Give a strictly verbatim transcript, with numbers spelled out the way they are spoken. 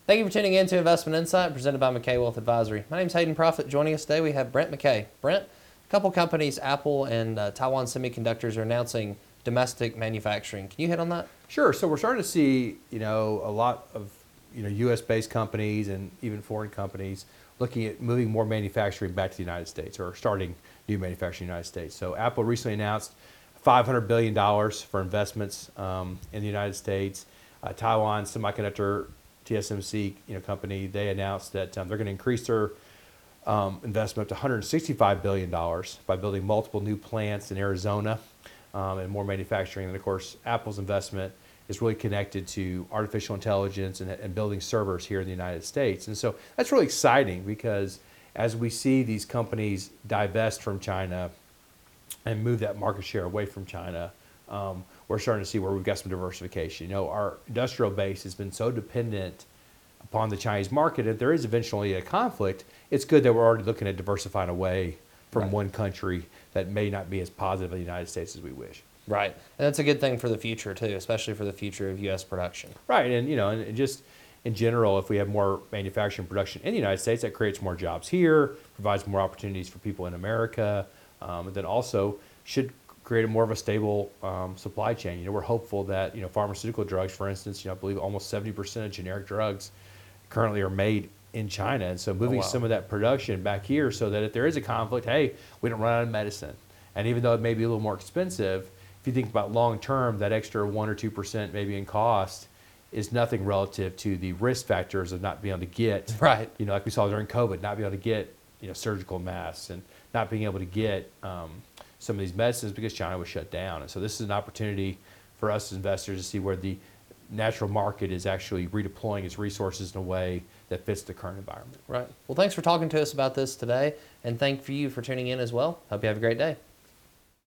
Thank you for tuning in to Investment Insight presented by McKay Wealth Advisory. My name is Hayden Profit. Joining us today, we have Brent McKay. Brent, a couple companies, Apple and uh, Taiwan Semiconductors, are announcing domestic manufacturing. Can you hit on that? Sure. So we're starting to see, you know, a lot of, you know, U S based companies and even foreign companies looking at moving more manufacturing back to the United States or starting new manufacturing in the United States. So Apple recently announced five hundred billion dollars for investments um, in the United States. Uh, Taiwan Semiconductor, T S M C, you know, company, they announced that um, they're going to increase their um, investment up to one hundred sixty-five billion dollars by building multiple new plants in Arizona um, and more manufacturing. And of course, Apple's investment is really connected to artificial intelligence and, and building servers here in the United States. And so that's really exciting because as we see these companies divest from China and move that market share away from China, um, we're starting to see where we've got some diversification. You know, our industrial base has been so dependent upon the Chinese market. If there is eventually a conflict, it's good that we're already looking at diversifying away from Right. one country that may not be as positive in the United States as we wish. Right. And that's a good thing for the future, too, especially for the future of U S production. Right, and you know, and just in general, if we have more manufacturing production in the United States, that creates more jobs here, provides more opportunities for people in America, um, and then also should create a more of a stable um, supply chain. You know, we're hopeful that, you know, pharmaceutical drugs, for instance, you know, I believe almost seventy percent of generic drugs currently are made in China, and so moving Oh, wow. some of that production back here so that if there is a conflict, hey, we don't run out of medicine. And even though it may be a little more expensive, if you think about long term, that extra one or two percent maybe in cost is nothing relative to the risk factors of not being able to get, Right. you know, like we saw during COVID, not being able to get, you know, surgical masks and not being able to get um, some of these medicines because China was shut down. And so this is an opportunity for us as investors to see where the natural market is actually redeploying its resources in a way that fits the current environment. Right. Well, thanks for talking to us about this today, and thank you for tuning in as well. Hope you have a great day.